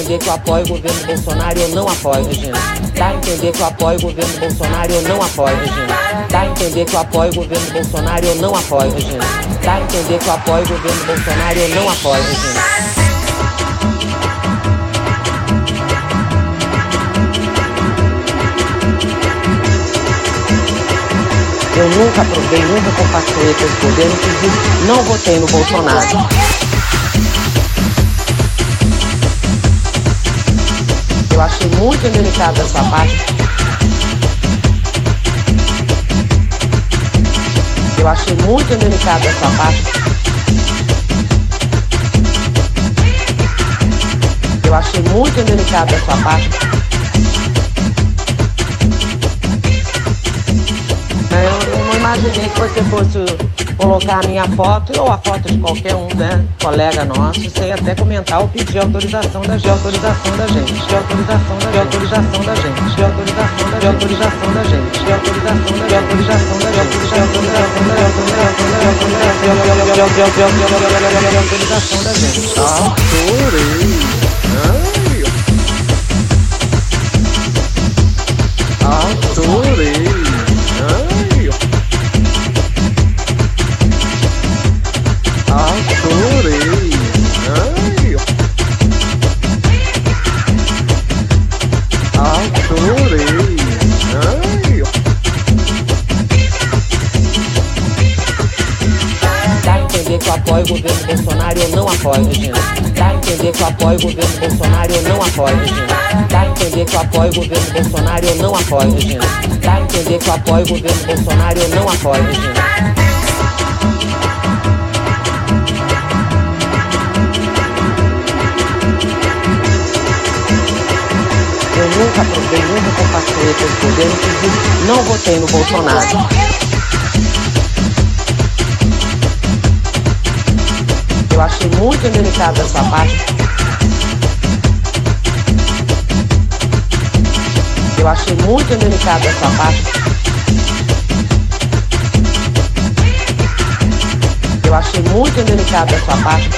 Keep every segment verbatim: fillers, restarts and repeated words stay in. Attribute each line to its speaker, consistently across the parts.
Speaker 1: entender que eu apoio o governo Bolsonaro e eu não apoio, Regina. Dá a entender que eu apoio o governo Bolsonaro e eu não apoio, Regina. Dá a entender que eu apoio o governo Bolsonaro e eu não apoio, Regina. Dá a entender que eu apoio o governo Bolsonaro e eu não apoio, Regina. Eu nunca aprovei, nunca compartilhei com esse governo, inclusive não votei no Bolsonaro. Eu achei muito indelicado essa parte. Eu achei muito indelicado essa parte. Eu achei muito indelicado essa parte. Eu não imaginei que você fosse colocar a minha foto ou a foto de qualquer um, né, colega nosso, sem até comentar ou pedir autorização da gente, autorização da gente, de autorização da, de autorização da gente, de autorização da, de autorização da gente, de autorização da, de autorização da, de autorização da, de autorização da gente. Autorei. Autorei. Adorei! Ai. Adorei! Ai. Dá a entender que eu apoio o governo Bolsonaro e eu não apoio, Regina. Dá a entender que eu apoio o governo Bolsonaro e eu não apoio, Regina. Dá a entender que eu apoio o governo Bolsonaro e eu não apoio, Regina. Dá a entender que eu apoio o governo Bolsonaro e eu não apoio, Regina. Eu nunca aprovei, nunca compartilhei com esse governo, inclusive não votei no Bolsonaro. Eu achei muito indelicado essa parte. Eu achei muito indelicado essa parte. Eu achei muito indelicado essa parte.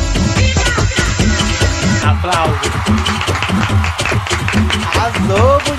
Speaker 2: Aplausos. Arrasou,